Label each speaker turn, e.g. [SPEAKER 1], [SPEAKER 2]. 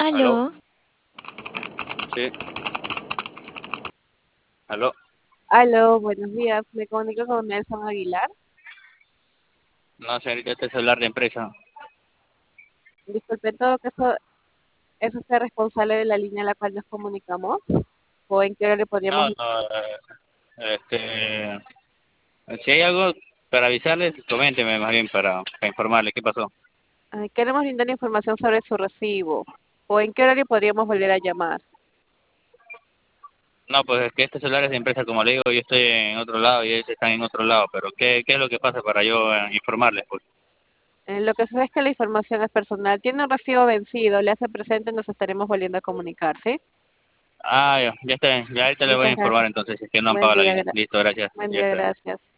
[SPEAKER 1] ¿Aló?
[SPEAKER 2] Aló,
[SPEAKER 1] Sí, aló.
[SPEAKER 2] Aló, buenos días. Me comunico con Nelson Aguilar.
[SPEAKER 1] No, señorita, este es celular de empresa.
[SPEAKER 2] Disculpe, en todo caso, ¿es usted responsable de la línea a la cual nos comunicamos? ¿O en qué hora le
[SPEAKER 1] No,
[SPEAKER 2] podríamos...
[SPEAKER 1] no, si hay algo para avisarles, coménteme más bien para informarle qué pasó.
[SPEAKER 2] Queremos brindar información sobre su recibo. ¿O en qué hora le podríamos volver a llamar?
[SPEAKER 1] No, pues es que este celular es de empresa, como le digo, yo estoy en otro lado y ellos están en otro lado, pero ¿qué es lo que pasa para yo informarles? Pues?
[SPEAKER 2] Lo que sucede es que la información es personal. Tiene un recibo vencido, le hace presente, nos estaremos volviendo a comunicar, ¿sí?
[SPEAKER 1] Ah, ya está bien, ya ahorita le voy a
[SPEAKER 2] Muchas
[SPEAKER 1] informar
[SPEAKER 2] gracias.
[SPEAKER 1] entonces, si es que no han
[SPEAKER 2] Buen
[SPEAKER 1] pagado la
[SPEAKER 2] día,
[SPEAKER 1] línea. Listo, gracias,
[SPEAKER 2] buen
[SPEAKER 1] ya
[SPEAKER 2] día,
[SPEAKER 1] está bien.
[SPEAKER 2] gracias.